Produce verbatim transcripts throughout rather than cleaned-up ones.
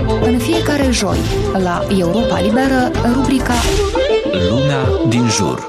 În fiecare joi, la Europa Liberă, rubrica Lumea din jur.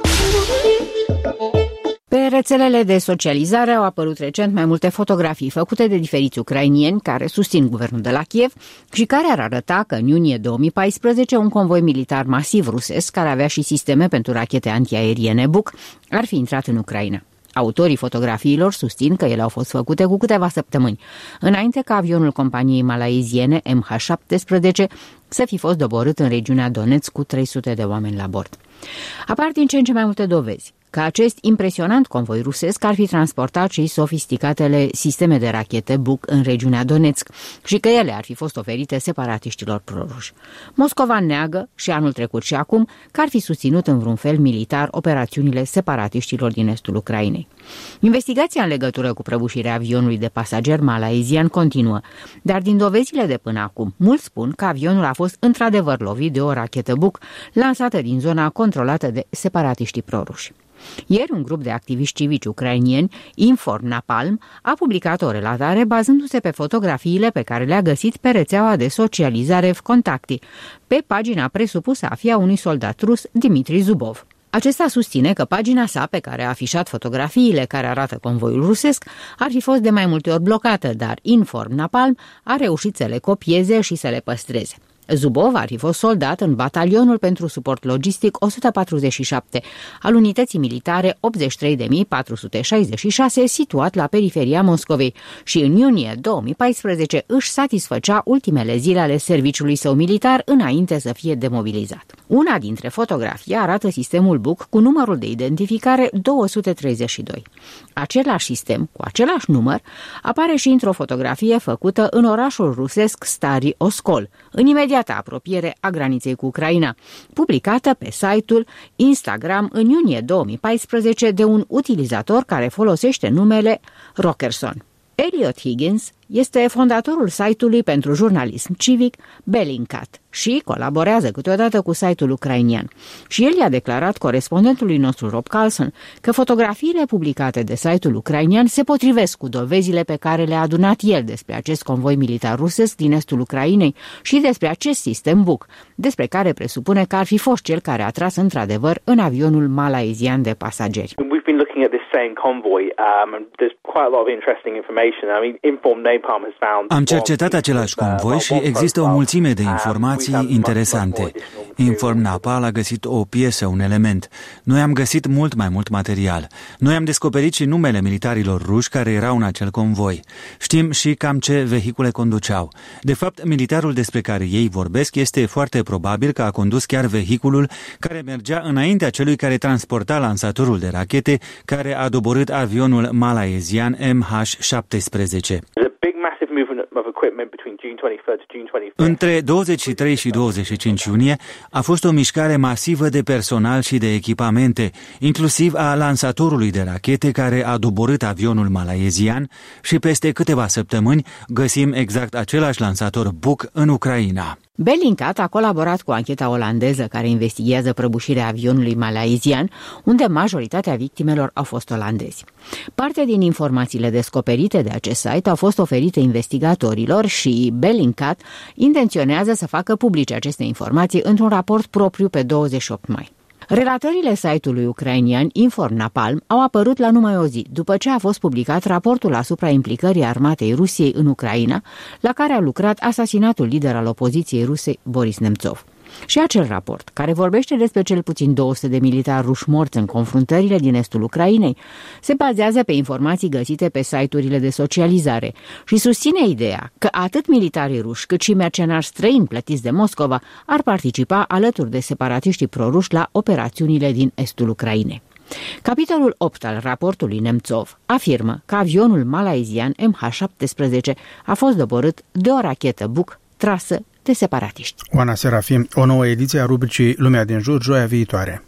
Pe rețelele de socializare au apărut recent mai multe fotografii făcute de diferiți ucrainieni care susțin guvernul de la Kiev și care ar arăta că în iunie două mii paisprezece un convoi militar masiv rusesc, care avea și sisteme pentru rachete antiaeriene Buk, ar fi intrat în Ucraina. Autorii fotografiilor susțin că ele au fost făcute cu câteva săptămâni, înainte ca avionul companiei malaiziene M H șaptesprezece să fi fost doborât în regiunea Donetsk cu trei sute de oameni la bord. Apar din ce în ce mai multe dovezi că acest impresionant convoi rusesc ar fi transportat și sofisticatele sisteme de rachete Buk în regiunea Donetsk și că ele ar fi fost oferite separatiștilor proruși. Moscova neagă și anul trecut și acum că ar fi susținut în vreun fel militar operațiunile separatiștilor din estul Ucrainei. Investigația în legătură cu prăbușirea avionului de pasageri malaizian continuă, dar din dovezile de până acum, mulți spun că avionul a fost într-adevăr lovit de o rachetă Buk lansată din zona controlată de separatiștii proruși. Ieri, un grup de activiști civici ucrainieni, Inform Napalm, a publicat o relatare bazându-se pe fotografiile pe care le-a găsit pe rețeaua de socializare Vkontakte, pe pagina presupusă a fi a unui soldat rus, Dmitri Zubov. Acesta susține că pagina sa, pe care a afișat fotografiile care arată convoiul rusesc, ar fi fost de mai multe ori blocată, dar Inform Napalm a reușit să le copieze și să le păstreze. Zubov ar fi fost soldat în batalionul pentru suport logistic o sută patruzeci și șapte al unității militare optzeci și trei de mii patru sute șaizeci și șase, situat la periferia Moscovei, și în iunie două mii paisprezece își satisfăcea ultimele zile ale serviciului său militar înainte să fie demobilizat. Una dintre fotografii arată sistemul Buk cu numărul de identificare două sute treizeci și doi. Același sistem, cu același număr, apare și într-o fotografie făcută în orașul rusesc Stari Oskol, în imediată apropiere a graniței cu Ucraina, publicată pe site-ul Instagram în iunie două mii paisprezece de un utilizator care folosește numele Rockerson. Elliot Higgins este fondatorul site-ului pentru jurnalism civic Bellingcat și colaborează câteodată cu site-ul ucrainian. Și el i-a declarat corespondentului nostru Rob Carlson că fotografiile publicate de site-ul ucrainian se potrivesc cu dovezile pe care le-a adunat el despre acest convoi militar rusesc din estul Ucrainei și despre acest sistem Buk, despre care presupune că ar fi fost cel care a tras într-adevăr în avionul malaizian de pasageri. We've been looking at this same convoy um, and there's quite a lot of interesting information. I mean, Inform Napalm has found. Am cercetat același convoi și există o mulțime de informații interesante. Inform Napalm a găsit o piesă, un element. Noi am găsit mult mai mult material. Noi am descoperit și numele militarilor ruși care erau în acel convoi. Știm și cam ce vehicule conduceau. De fapt, militarul despre care ei vorbesc este foarte probabil că a condus chiar vehiculul care mergea înaintea celui care transporta lansatorul de rachete care a doborât avionul malaizian M H șaptesprezece. Între douăzeci și trei și douăzeci și cinci iunie a fost o mișcare masivă de personal și de echipamente, inclusiv a lansatorului de rachete care a doborât avionul malaizian, și peste câteva săptămâni găsim exact același lansator Buk în Ucraina. Bellingcat a colaborat cu ancheta olandeză care investigează prăbușirea avionului malaizian, unde majoritatea victimelor au fost olandezi. Parte din informațiile descoperite de acest site au fost oferite investigatorilor și Bellingcat intenționează să facă publice aceste informații într-un raport propriu pe douăzeci și opt mai. Relatările site-ului ucrainian Inform Napalm au apărut la numai o zi după ce a fost publicat raportul asupra implicării armatei Rusiei în Ucraina, la care a lucrat asasinatul lider al opoziției ruse Boris Nemțov. Și acel raport, care vorbește despre cel puțin două sute de militari ruși morți în confruntările din estul Ucrainei, se bazează pe informații găsite pe site-urile de socializare și susține ideea că atât militarii ruși cât și mercenari străini plătiți de Moscova ar participa alături de separatiștii proruși la operațiunile din estul Ucrainei. Capitolul opt al raportului Nemțov afirmă că avionul malaizian M H șaptesprezece a fost doborât de o rachetă Buk trasă de separatiști. Oana Serafim, o nouă ediție a rubricii Lumea din jur, joia viitoare.